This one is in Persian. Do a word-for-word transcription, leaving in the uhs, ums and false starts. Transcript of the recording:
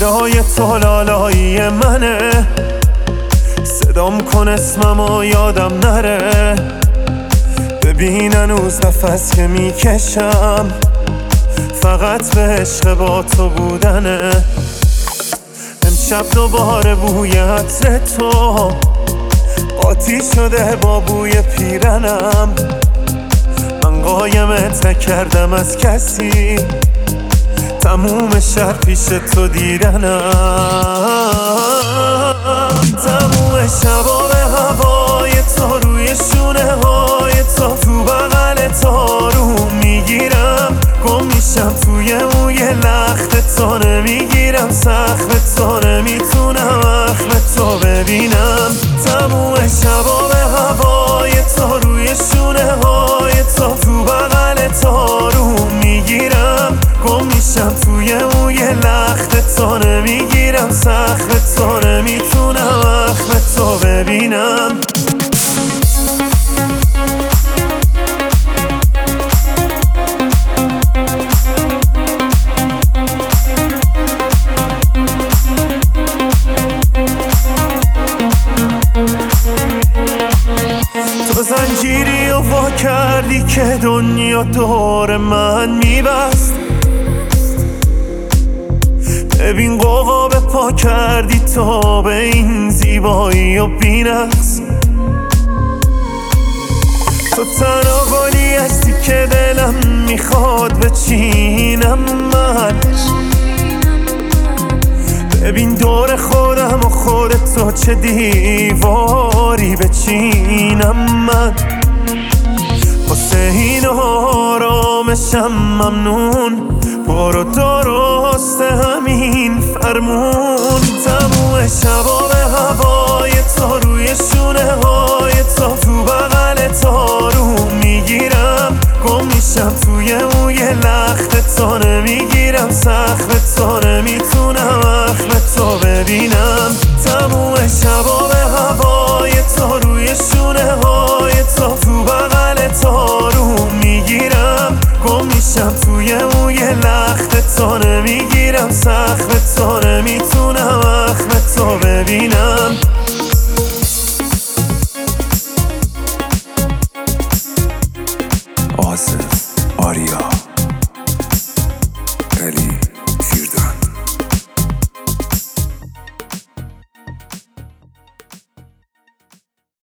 صدای تو لالایی منه، صدام کن اسممو یادم نره. ببین هنوز نفس که میکشم فقط به عشق با تو بودنه. امشب دوباره بوی عطر تو قاطی شده با بوی پیرنم. من قایمت نکردم از کسی، تموم شب پیش تو دیدنم. تموم شبا به هوای تو، روی شونه های تو، تو بغل تو رو میگیرم. گم میشم توی موی لخت تو، نمیگیرم سخت تو، نمیتونم اخم تو ببینم. تموم شبا به هوای تو، روی شونه های تو، تو بغل تو رو میگیرم. گم میشم توی موی لخت تو، نمیگیرم سخت تو، نمیتونم اخم تو ببینم. تو زنجیری و وا کردی که دنیا دور من میبست. ببین قوقا به پا کردی تو به این زیبایی و بی‌نقص. تو تنها گلی هستی که دلم میخواد بچینم من. ببین دور خودم و خودت تو چه دیواری بچینم من. واسه این آرامشم ممنون، برو درست همین فرمون. تموم شبا به هوای تو، روی شونه های تو، تو بغل تو رو میگیرم. گم میشم توی موی لخت تو، نمیگیرم سخت تو، نمیتونم اخم تو ببینم. تموم شبا به هوای تو، روی شونه های تو، تو بغل تو رو میگیرم. گم میشم توی موی لخت تو، نمیگیرم سخت تو، نمیتونم اخم تو ببینم.